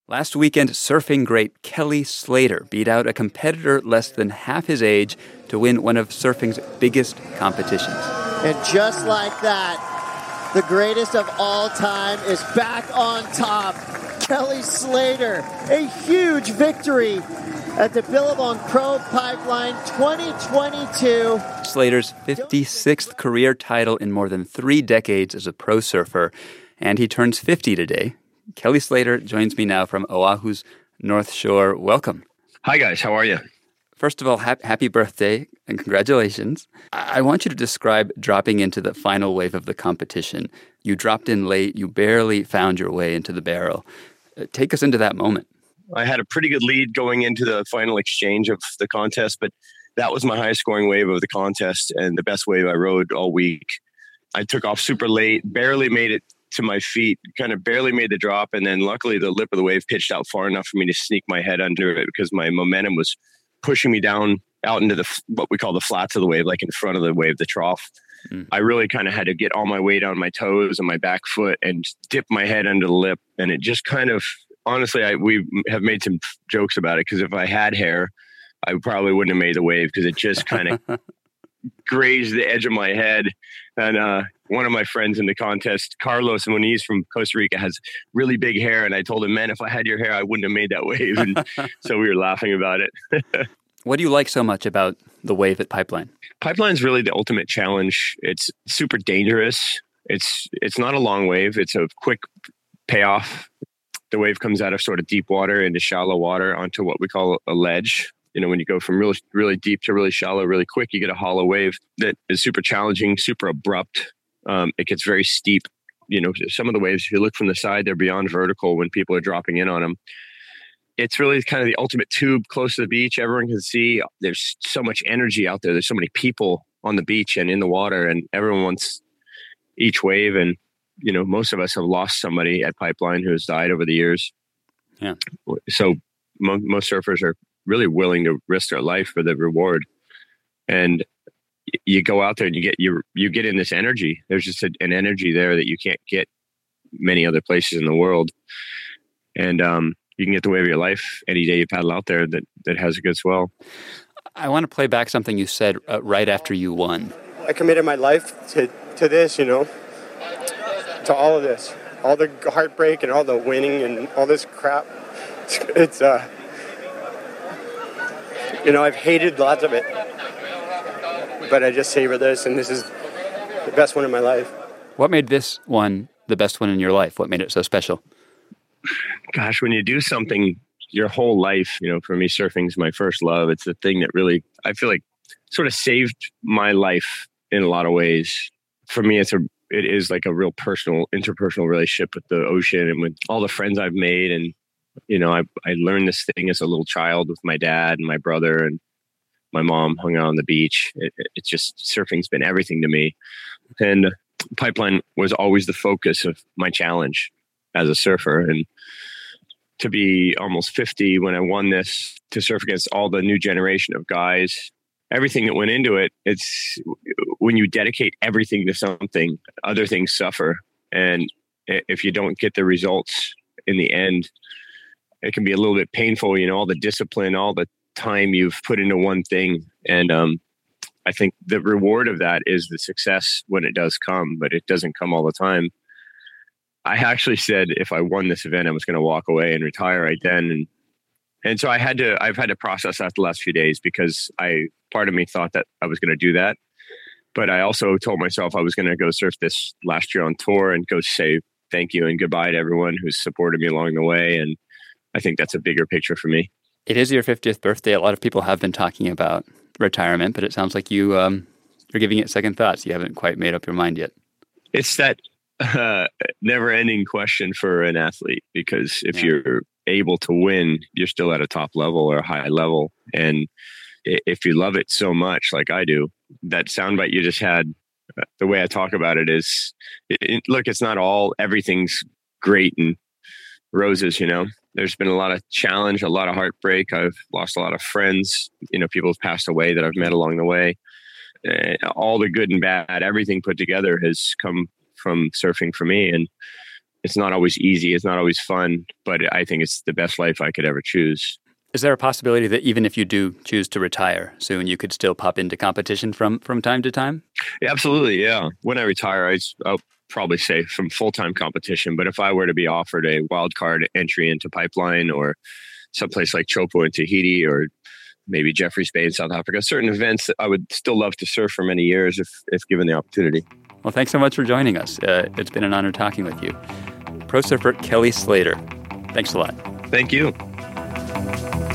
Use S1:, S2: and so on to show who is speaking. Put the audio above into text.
S1: Last weekend, surfing great Kelly Slater beat out a competitor less than half his age to win one of surfing's biggest competitions.
S2: And just like that, the greatest of all time is back on top. Kelly Slater, a huge victory at the Billabong Pro Pipeline 2022.
S1: Slater's 56th career title in more than 3 decades as a pro surfer, and he turns 50 today. Kelly Slater joins me now from Oahu's North Shore. Welcome.
S3: Hi, guys. How are you?
S1: First of all, happy birthday and congratulations. I want you to describe dropping into the final wave of the competition. You dropped in late. You barely found your way into the barrel. Take us into that moment.
S3: I had a pretty good lead going into the final exchange of the contest, but that was my highest scoring wave of the contest and the best wave I rode all week. I took off super late, barely made it to my feet, kind of barely made the drop. And then luckily the lip of the wave pitched out far enough for me to sneak my head under it because my momentum was pushing me down out into what we call the flats of the wave, like in front of the wave, the trough. I really kind of had to get all my weight on my toes and my back foot and dip my head under the lip. And it just kind of, honestly, we have made some jokes about it because if I had hair, I probably wouldn't have made the wave because it just kind of grazed the edge of my head. And one of my friends in the contest, Carlos Moniz from Costa Rica, has really big hair. And I told him, man, if I had your hair, I wouldn't have made that wave. And so we were laughing about it.
S1: What do you like so much about the wave at Pipeline?
S3: Pipeline's really the ultimate challenge. It's super dangerous. It's not a long wave. It's a quick payoff. The wave comes out of sort of deep water into shallow water onto what we call a ledge. You know, when you go from really, really deep to really shallow, really quick, you get a hollow wave that is super challenging, super abrupt. It gets very steep. You know, some of the waves, if you look from the side, they're beyond vertical when people are dropping in on them. It's really kind of the ultimate tube close to the beach. Everyone can see there's so much energy out there. There's so many people on the beach and in the water, and everyone wants each wave. And, you know, most of us have lost somebody at Pipeline who has died over the years.
S1: Yeah.
S3: So most surfers are really willing to risk their life for the reward. And you go out there and you get in this energy. There's just an energy there that you can't get many other places in the world. And you can get the wave of your life any day you paddle out there that has a good swell.
S1: I want to play back something you said right after you won.
S4: I committed my life to this, you know, to all of this, all the heartbreak and all the winning and all this crap. It's you know, I've hated lots of it, but I just savor this, and this is the best one in my life.
S1: What made this one the best one in your life? What made it so special?
S3: Gosh, when you do something your whole life, you know, for me, surfing's my first love. It's the thing that really, I feel like, sort of saved my life in a lot of ways. For me, it is like a real interpersonal relationship with the ocean and with all the friends I've made. And, you know, I learned this thing as a little child with my dad and my brother, and my mom hung out on the beach. It's just, surfing's been everything to me. And Pipeline was always the focus of my challenge as a surfer. And to be almost 50 when I won this, to surf against all the new generation of guys, everything that went into it, it's when you dedicate everything to something, other things suffer. And if you don't get the results in the end, it can be a little bit painful, you know, all the discipline, all the time you've put into one thing. And I think the reward of that is the success when it does come, but it doesn't come all the time. I actually said if I won this event, I was going to walk away and retire right then. And so I've had to process that the last few days, because part of me thought that I was going to do that. But I also told myself I was going to go surf this last year on tour and go say thank you and goodbye to everyone who's supported me along the way. And I think that's a bigger picture for me.
S1: It is your 50th birthday. A lot of people have been talking about retirement, but it sounds like you're giving it second thoughts. You haven't quite made up your mind yet.
S3: It's that never-ending question for an athlete, because if you're able to win, you're still at a top level or a high level. And if you love it so much, like I do, that soundbite you just had, the way I talk about it is, look, it's not everything's great and roses, you know. There's been a lot of challenge, a lot of heartbreak. I've lost a lot of friends, you know, people have passed away that I've met along the way. All the good and bad, everything put together has come from surfing for me. And It's not always easy. It's not always fun, but I think it's the best life I could ever choose.
S1: Is there a possibility that even if you do choose to retire soon, you could still pop into competition from time to time?
S3: Yeah, absolutely. Yeah. When I retire, I'll probably say from full-time competition. But if I were to be offered a wild card entry into Pipeline or someplace like Chopo in Tahiti or maybe Jeffreys Bay in South Africa, certain events that I would still love to surf for many years if given the opportunity.
S1: Well, thanks so much for joining us. It's been an honor talking with you. Pro surfer Kelly Slater, thanks a lot.
S3: Thank you.